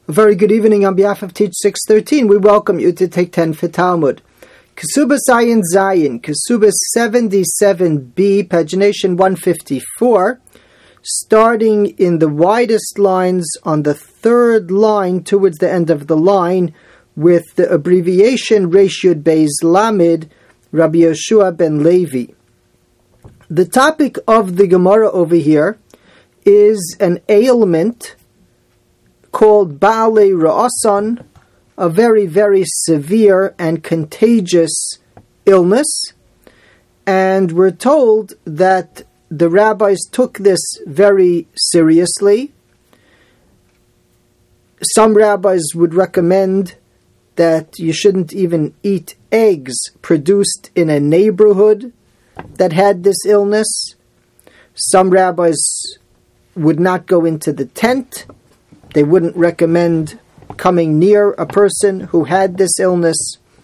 A very good evening on behalf of Teach 613. We welcome you to Take 10 for Talmud. Kesubah Zayin Zayin, Kesubah 77b, pagination 154, starting in the widest lines on the third line towards the end of the line with the abbreviation Resh Yud Beis Lamed, Rabbi Yehoshua ben Levi. The topic of the Gemara over here is an ailment called Baalei Ra'asan, a very, very severe and contagious illness. And we're told that the rabbis took this very seriously. Some rabbis would recommend that you shouldn't even eat eggs produced in a neighborhood that had this illness. Some rabbis would not go into the tent. They wouldn't recommend coming near a person who had this illness.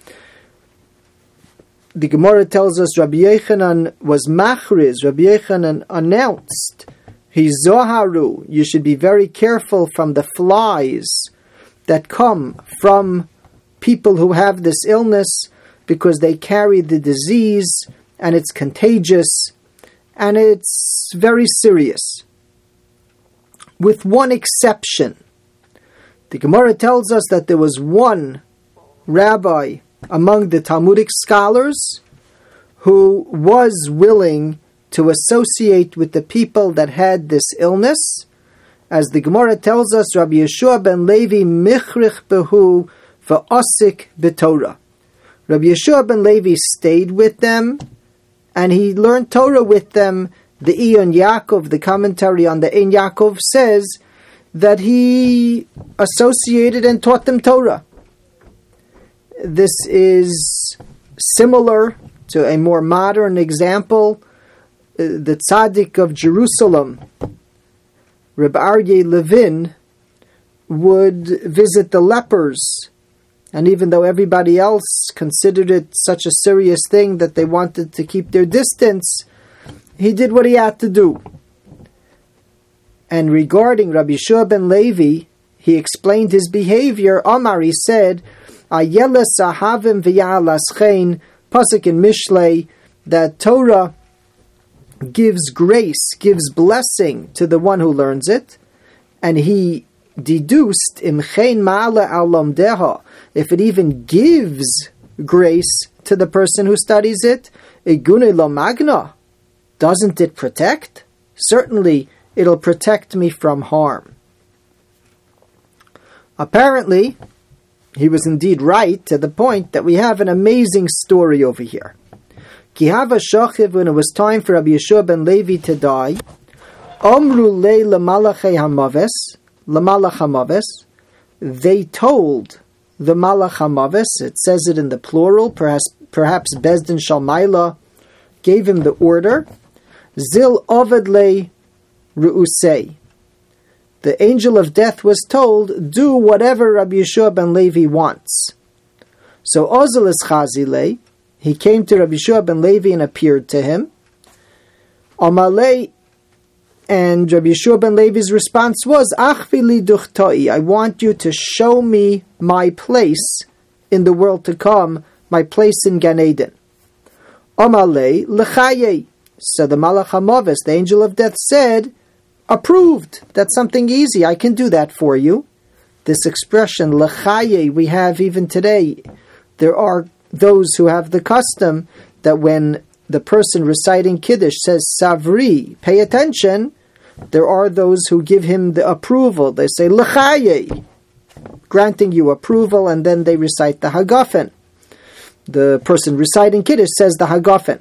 The Gemara tells us Rabbi Yochanan was machriz. Rabbi Yochanan announced, Hizoharu, you should be very careful from the flies that come from people who have this illness, because they carry the disease and it's contagious and it's very serious. With one exception. The Gemara tells us that there was one rabbi among the Talmudic scholars who was willing to associate with the people that had this illness. As the Gemara tells us, Rabbi Yehoshua ben Levi michrich behu v'osik b'Torah. Rabbi Yehoshua ben Levi stayed with them and he learned Torah with them. The Eon Yaakov, the commentary on the Ein Yaakov, says that he associated and taught them Torah. This is similar to a more modern example. The Tzaddik of Jerusalem, Reb Aryeh Levin, would visit the lepers. And even though everybody else considered it such a serious thing that they wanted to keep their distance, he did what he had to do. And regarding Rabbi Yehoshua ben Levi, he explained his behavior. Omar, he said, Ayele sahavim v'ya'alaschein, pasuk in Mishlei, that Torah gives grace, gives blessing to the one who learns it. And he deduced, imchein ma'ala al lomdeha, if it even gives grace to the person who studies it, igune lo magna, doesn't it protect? Certainly, it'll protect me from harm. Apparently, he was indeed right to the point that we have an amazing story over here. Kihava Shachiv, when it was time for Rabbi Yehoshua ben Levi to die, Omru le lamalachei lamalach hamaves, they told the malach hamaves, it says it in the plural, perhaps Bezdin Shalmaila gave him the order, Zil oved le ru'usei. The angel of death was told, do whatever Rabbi Yehoshua ben Levi wants. So Ozel is chazile, he came to Rabbi Yehoshua ben Levi and appeared to him. Amalei, and Rabbi Yehoshua ben Levi's response was, Achvili duchtai, I want you to show me my place in the world to come, my place in Gan Eden. Amalei lechaye. So the Malach HaMavis, the angel of death, said, approved. That's something easy. I can do that for you. This expression, lechaye, we have even today. There are those who have the custom that when the person reciting Kiddush says savri, pay attention, there are those who give him the approval. They say lechaye, granting you approval, and then they recite the Hagafen. The person reciting Kiddush says the Hagafen.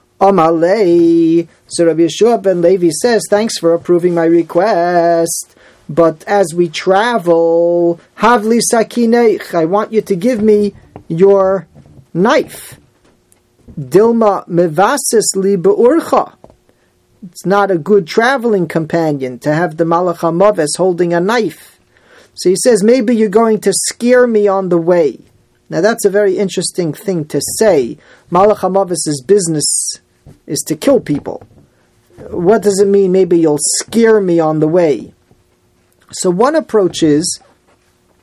Amalei. So Rabbi Yehoshua ben Levi says, thanks for approving my request, but as we travel, havli sakineich, I want you to give me your knife. Dilma mevasis li be'urcha. It's not a good traveling companion to have the Malach HaMaves holding a knife. So he says, maybe you're going to scare me on the way. Now that's a very interesting thing to say. Malach HaMaves' business is to kill people. What does it mean? Maybe you'll scare me on the way. So one approach is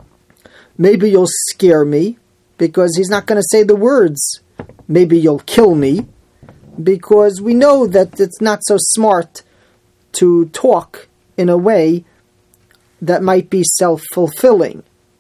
maybe you'll scare me, because he's not going to say the words, maybe you'll kill me, because we know that it's not so smart to talk in a way that might be self-fulfilling.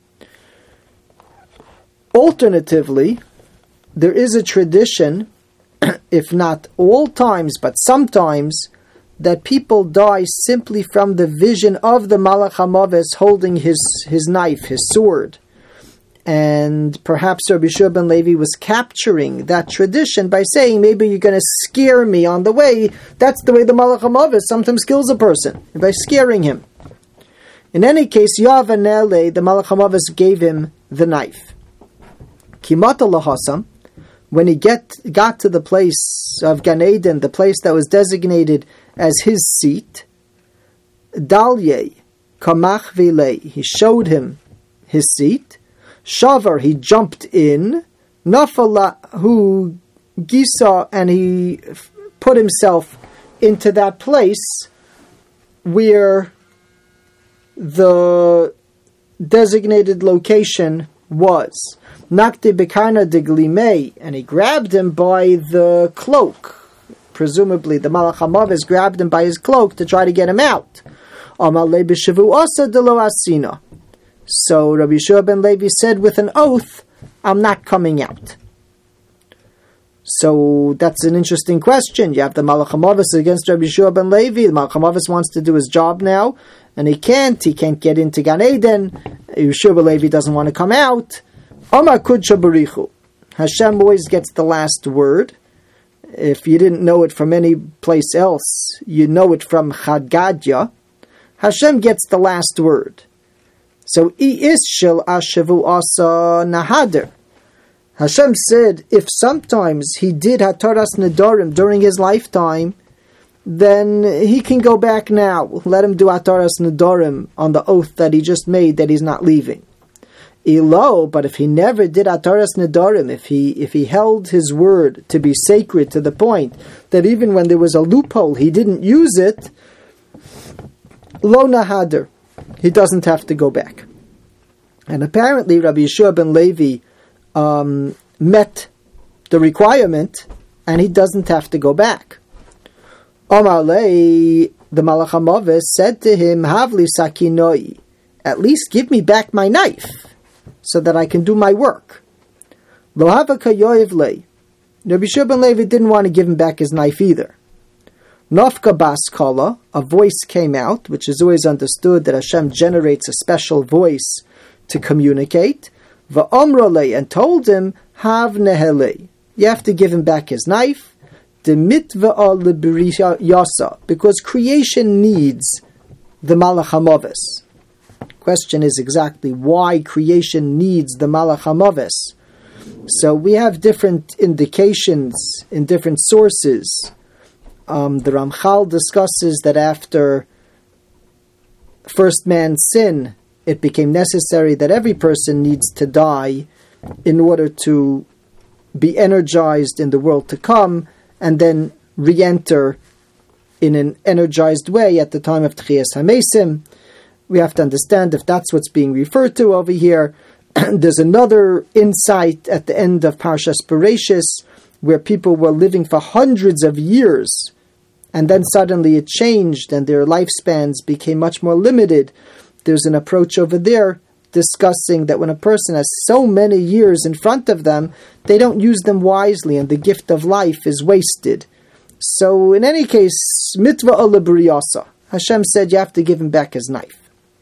Alternatively, there is a tradition, if not all times, but sometimes, that people die simply from the vision of the Malach HaMavis holding his knife, his sword. And perhaps Rabbi Yehoshua ben Levi was capturing that tradition by saying, maybe you're going to scare me on the way. That's the way the Malach HaMavis sometimes kills a person, by scaring him. In any case, Yoav Anele, the Malach HaMavis, gave him the knife. Kimata lahasam, when he got to the place of Gan Eden, the place that was designated as his seat, Dalye kamach v'lei, he showed him his seat. Shavar, he jumped in. Nafalahu gisa, and he put himself into that place where the designated location was. Nakte bekarna de glimei, and he grabbed him by the cloak. Presumably, the Malach HaMavis grabbed him by his cloak to try to get him out. Amalei b'shavu asa de lo asina. So Rabbi Yehoshua ben Levi said with an oath, I'm not coming out. So that's an interesting question. You have the Malach HaMavis against Rabbi Yehoshua ben Levi. The Malach HaMavis wants to do his job now, and he can't get into Gan Eden. Yehoshua ben Levi doesn't want to come out. Amar kudsha barichu. Hashem always gets the last word. If you didn't know it from any place else, you know it from Chad Gadya. Hashem gets the last word. So, Ishil Ashavu Asa Nahader. Hashem said, if sometimes he did Hataras Nedarim during his lifetime, then he can go back now. Let him do Hataras Nedarim on the oath that he just made that he's not leaving. Elo, but if he never did Hataras Nedarim, if he held his word to be sacred to the point that even when there was a loophole, he didn't use it, Lo Nahader, he doesn't have to go back. And apparently Rabbi Yehoshua ben Levi met the requirement, and he doesn't have to go back. Omar Lei, the Malach HaMavis, said to him, Havli sakinoi, at least give me back my knife, so that I can do my work. Lo havaka yoyev lei. Rabbi Yehoshua ben Levi didn't want to give him back his knife either. Nafka bas kala, a voice came out, which is always understood that Hashem generates a special voice to communicate. Va'omra lei, and told him, Hav nehelei, you have to give him back his knife. Demitva'a libriyasa, because creation needs the Malach HaMavis. Question is exactly why creation needs the Malach HaMavis. So we have different indications in different sources. The Ramchal discusses that after first man's sin, it became necessary that every person needs to die in order to be energized in the world to come and then re-enter in an energized way at the time of Tchias HaMesim. We have to understand if that's what's being referred to over here. There's another insight at the end of Parshas Bereshis where people were living for hundreds of years, and then suddenly it changed and their lifespans became much more limited. There's an approach over there discussing that when a person has so many years in front of them, they don't use them wisely and the gift of life is wasted. So in any case, mitva alabriyasa, Hashem said you have to give him back his knife.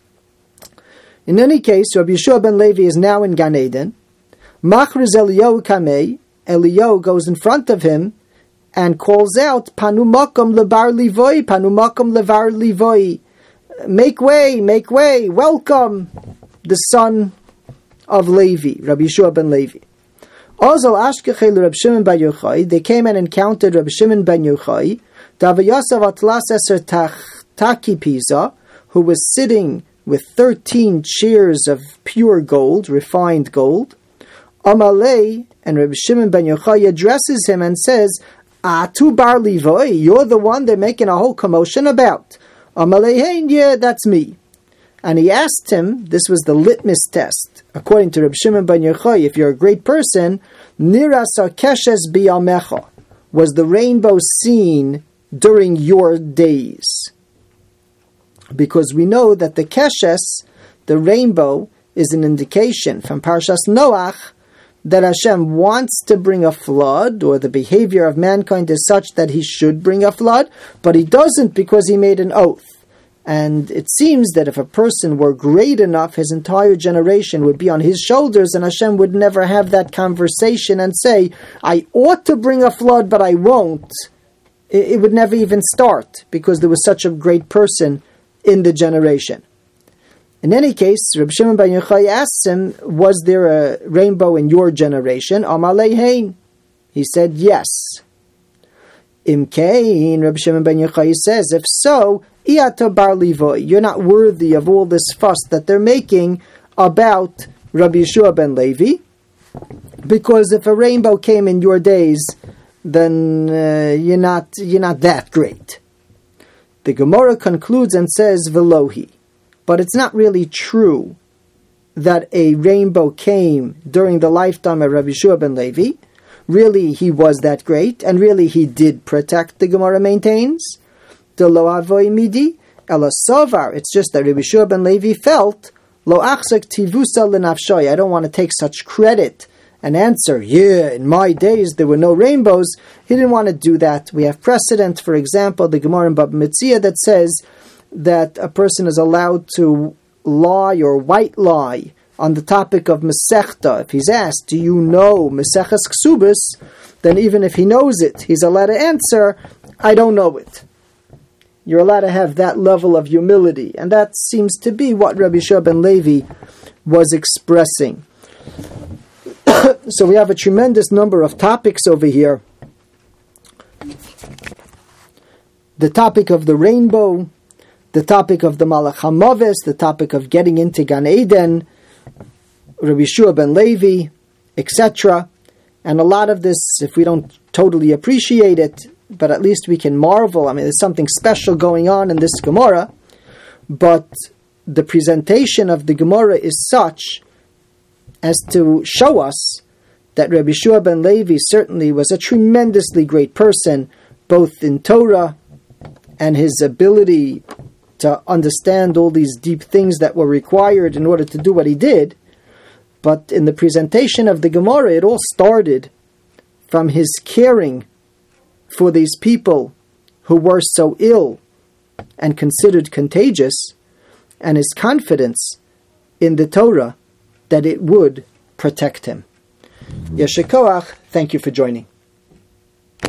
In any case, Rabbi Yehoshua ben Levi is now in Gan Eden. Machriz Eliyahu kamei, Eliyahu goes in front of him and calls out, Panu makom lebar livoi, Panu makom levar livoi. Make way, welcome the son of Levi, Rabbi Yehoshua ben Levi. Ozal ashkechei Rabbi Shimon ben Yochai, they came and encountered Rabbi Shimon ben Yochai, Davayasav atlas eser taki pisa, who was sitting with 13 chairs of pure gold, refined gold. Amalei, and Rabbi Shimon ben Yochai addresses him and says, Atu bar livoi, you're the one they're making a whole commotion about. Amalei, hey, yeah, that's me. And he asked him, this was the litmus test, according to Reb Shimon ben Yochai, if you're a great person, Nirasa keshes biyamecha, was the rainbow seen during your days? Because we know that the keshes, the rainbow, is an indication from Parshas Noach that Hashem wants to bring a flood, or the behavior of mankind is such that he should bring a flood, but he doesn't because he made an oath. And it seems that if a person were great enough, his entire generation would be on his shoulders, and Hashem would never have that conversation and say, I ought to bring a flood, but I won't. It would never even start, because there was such a great person in the generation. In any case, Reb Shimon ben Yochai asked him, was there a rainbow in your generation? Amalei hein. He said, yes. Imkein, Reb Shimon ben Yochai says, if so, Iato bar Levi, you're not worthy of all this fuss that they're making about Rabbi Yeshua ben Levi, because if a rainbow came in your days, then you're not that great. The Gemara concludes and says, Velohi. But it's not really true that a rainbow came during the lifetime of Rabbi Yeshua ben Levi. Really, he was that great, and really he did protect, the Gemara maintains. The lo avoy midi, ela sovar. It's just that Rabbi Yeshua ben Levi felt, lo achzak tivusa lenafshoy. I don't want to take such credit and answer, yeah, in my days there were no rainbows. He didn't want to do that. We have precedent, for example, the Gemara in Baba Metzia that says that a person is allowed to lie or white lie on the topic of Masechta. If he's asked, do you know Maseches Ksubis? Then even if he knows it, he's allowed to answer, I don't know it. You're allowed to have that level of humility. And that seems to be what Rabbi Yeshua ben Levi was expressing. So we have a tremendous number of topics over here. The topic of the rainbow, the topic of the Malach HaMavis, the topic of getting into Gan Eden, Rabbi Yeshua ben Levi, etc. And a lot of this, if we don't totally appreciate it, but at least we can marvel. I mean, there's something special going on in this Gemara, but the presentation of the Gemara is such as to show us that Rabbi Yeshua ben Levi certainly was a tremendously great person, both in Torah and his ability to understand all these deep things that were required in order to do what he did. But in the presentation of the Gemara, it all started from his caring for these people who were so ill and considered contagious, and his confidence in the Torah that it would protect him. Yesher Koach, thank you for joining.